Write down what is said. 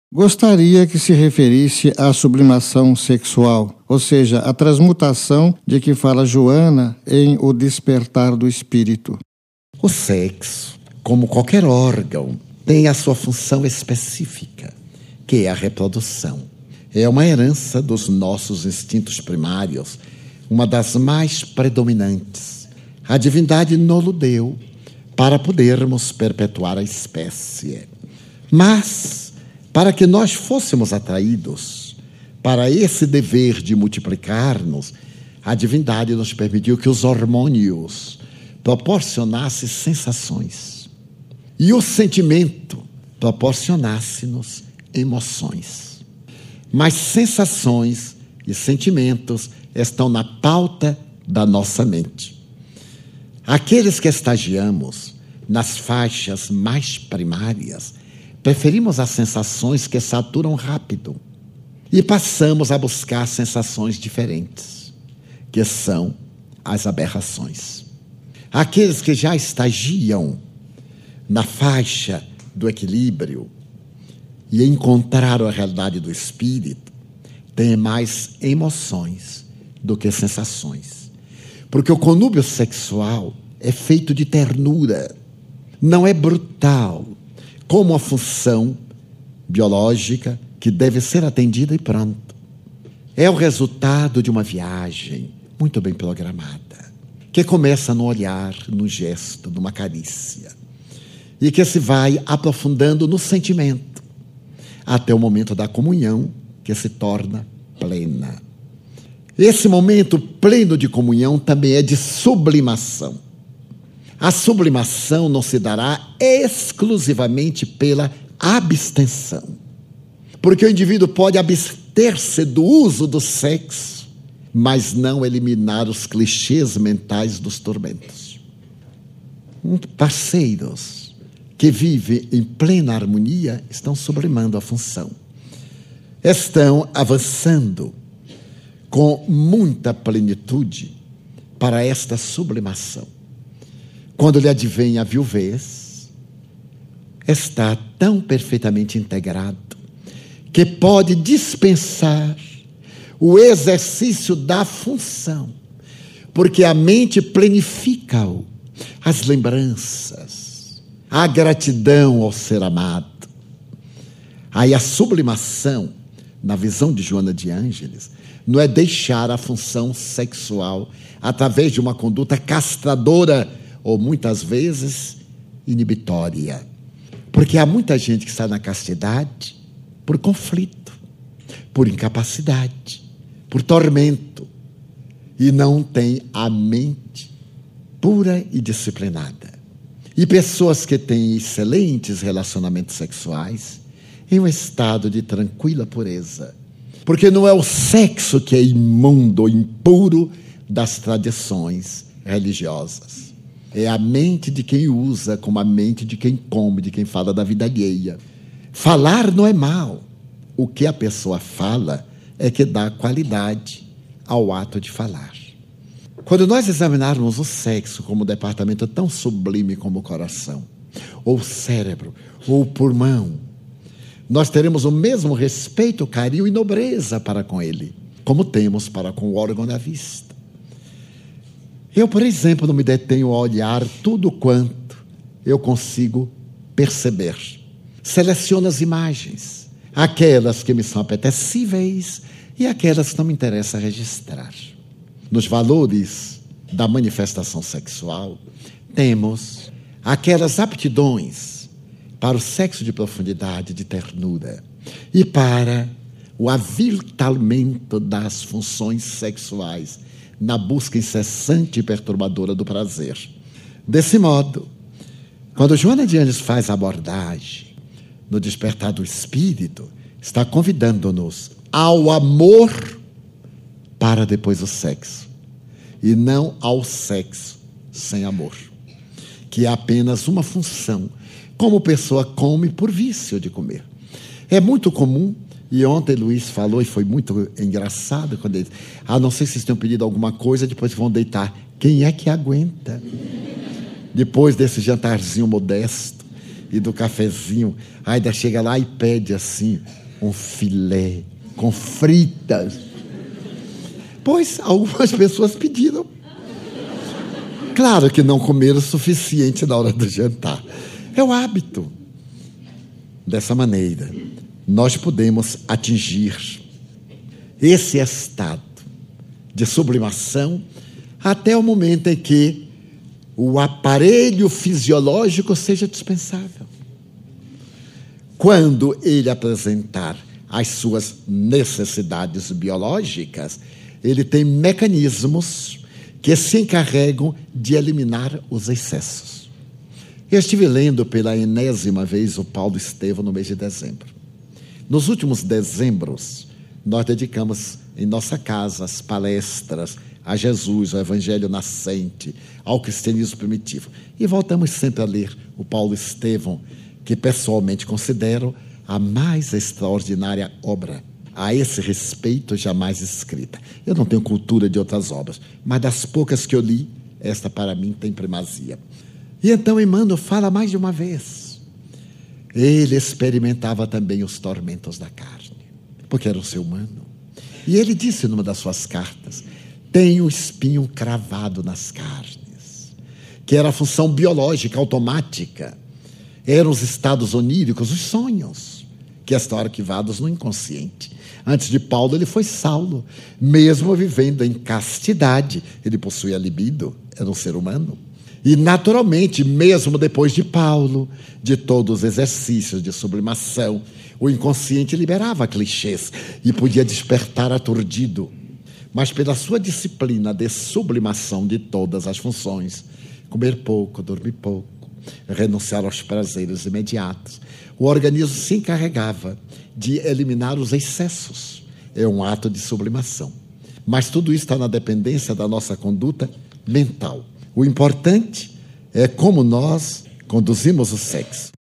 Gostaria que se referisse à sublimação sexual, ou seja, a transmutação de que fala Joana em O Despertar do Espírito. O sexo, como qualquer órgão, tem a sua função específica, que é a reprodução. É uma herança dos nossos instintos primários, uma das mais predominantes. A divindade nos deu para podermos perpetuar a espécie. Mas, para que nós fôssemos atraídos para esse dever de multiplicar-nos, a divindade nos permitiu que os hormônios proporcionassem sensações e o sentimento proporcionasse-nos emoções. Mas sensações e sentimentos estão na pauta da nossa mente. Aqueles que estagiamos nas faixas mais primárias, preferimos as sensações que saturam rápido e passamos a buscar sensações diferentes, que são as aberrações. Aqueles que já estagiam na faixa do equilíbrio e encontraram a realidade do espírito, têm mais emoções do que sensações. Porque o conúbio sexual é feito de ternura, não é brutal, como a função biológica que deve ser atendida e pronto. É o resultado de uma viagem muito bem programada, que começa no olhar, no gesto, numa carícia, e que se vai aprofundando no sentimento, até o momento da comunhão, que se torna plena. Esse momento pleno de comunhão também é de sublimação. A sublimação não se dará exclusivamente pela abstenção, porque o indivíduo pode abster-se do uso do sexo, mas não eliminar os clichês mentais dos tormentos. Parceiros que vivem em plena harmonia estão sublimando a função, estão avançando com muita plenitude para esta sublimação. Quando lhe advém a viuvez, está tão perfeitamente integrado que pode dispensar o exercício da função, porque a mente planifica-o, as lembranças, a gratidão ao ser amado. Aí a sublimação, na visão de Joana de Ângeles, não é deixar a função sexual através de uma conduta castradora ou muitas vezes inibitória. Porque há muita gente que está na castidade por conflito, por incapacidade, por tormento, e não tem a mente pura e disciplinada. E pessoas que têm excelentes relacionamentos sexuais em um estado de tranquila pureza. Porque não é o sexo que é imundo ou impuro das tradições religiosas. É a mente de quem usa como a mente de quem come, de quem fala da vida alheia. Falar não é mal. O que a pessoa fala é que dá qualidade ao ato de falar. Quando nós examinarmos o sexo como um departamento tão sublime como o coração, ou o cérebro, ou o pulmão, nós teremos o mesmo respeito, carinho e nobreza para com ele, como temos para com o órgão da vista. Eu, por exemplo, não me detenho a olhar tudo quanto eu consigo perceber. Seleciono as imagens, aquelas que me são apetecíveis e aquelas que não me interessa registrar. Nos valores da manifestação sexual, temos aquelas aptidões para o sexo de profundidade, de ternura, e para o aviltamento das funções sexuais, na busca incessante e perturbadora do prazer. Desse modo, quando Joana de Ângeles faz a abordagem no Despertar do Espírito, está convidando-nos ao amor para depois o sexo, e não ao sexo sem amor, que é apenas uma função, como pessoa come por vício de comer. É muito comum. E ontem Luiz falou, e foi muito engraçado, quando ele disse, não sei se vocês tenham pedido alguma coisa, depois vão deitar. Quem é que aguenta? Depois desse jantarzinho modesto, e do cafezinho. Ainda chega lá e pede assim um filé com fritas. Pois algumas pessoas pediram. Claro que não comeram o suficiente na hora do jantar. É o hábito. Dessa maneira, nós podemos atingir esse estado de sublimação até o momento em que o aparelho fisiológico seja dispensável. Quando ele apresentar as suas necessidades biológicas, ele tem mecanismos que se encarregam de eliminar os excessos. Eu estive lendo pela enésima vez o Paulo Estevão no mês de dezembro. Nos últimos dezembros, nós dedicamos em nossa casa as palestras a Jesus, ao Evangelho nascente, ao cristianismo primitivo. E voltamos sempre a ler o Paulo Estevão, que pessoalmente considero a mais extraordinária obra a esse respeito jamais escrita. Eu não tenho cultura de outras obras, mas das poucas que eu li, esta para mim tem primazia. E então Emmanuel fala mais de uma vez. Ele experimentava também os tormentos da carne, porque era um ser humano. E ele disse numa das suas cartas: tem o espinho cravado nas carnes, que era a função biológica automática, eram os estados oníricos, os sonhos, que estão arquivados no inconsciente. Antes de Paulo, ele foi Saulo. Mesmo vivendo em castidade, ele possuía libido, era um ser humano. E, naturalmente, mesmo depois de Paulo, de todos os exercícios de sublimação, o inconsciente liberava clichês e podia despertar aturdido. Mas pela sua disciplina de sublimação de todas as funções, comer pouco, dormir pouco, renunciar aos prazeres imediatos, o organismo se encarregava de eliminar os excessos. É um ato de sublimação. Mas tudo isso está na dependência da nossa conduta mental. O importante é como nós conduzimos o sexo.